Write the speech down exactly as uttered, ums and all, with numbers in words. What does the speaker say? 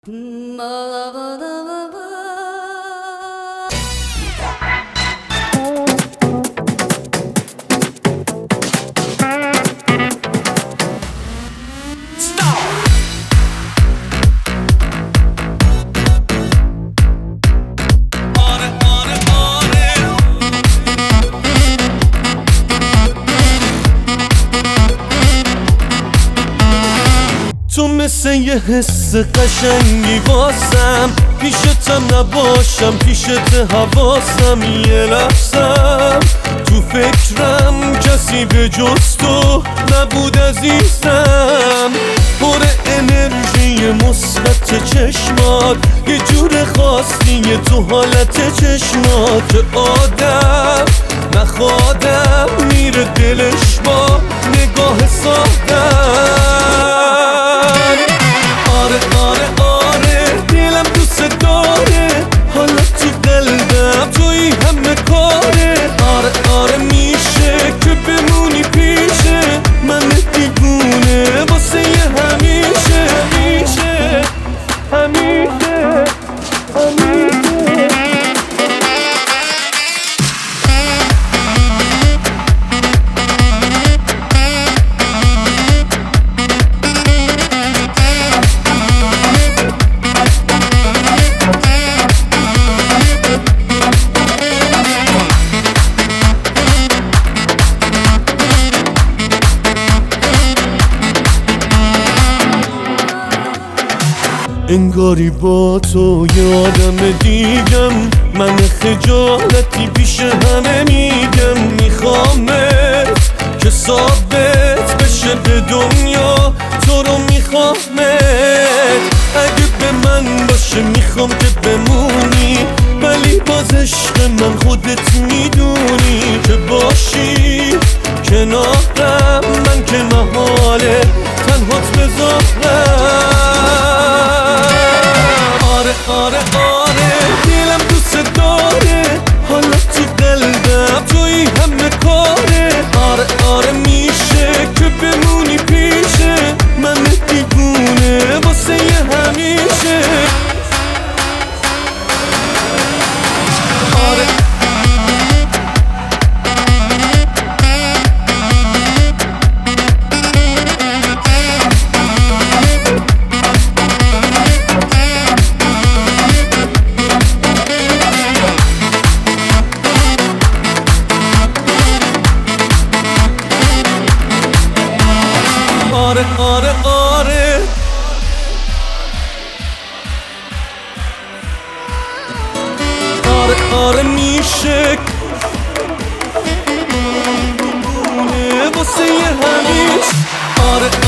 تو مثل یه حس قشنگی واسم، پیشتم نباشم پیشت حواسم یه لحظم تو فکرم کسی به جز تو نبود عزیزم. پر انرژی مثبت چشمات یه جور خاصیه تو حالت چشمات، آدم نخوادم میره دلش با نگاه سادم. آره آره آره دلم دوست داره، حالا تو قلبم توی همه کاره. آره آره میشه که بمونی پیشه من دیوونه واسه یه همیشه همیشه همیشه همیشه. انگاری با تو یه آدم دیگم، من خجالتی پیش همه میگم. میخوامت که ثابت بشه به دنیا تو رو میخوامت. اگه به من باشه میخوام که بمونی، ولی باز عشق من خودت میدونی که باشی کنارم. من که محاله تنهات بذارم. آره آره آره دلم دوست داره، حالا تو قلبم توی همه کاره. آره آره میشه که بمونی پیشه من دیوونه واسه یه همیشه. آره آره آره آره آره آره میشه واسه یه همیشه. آره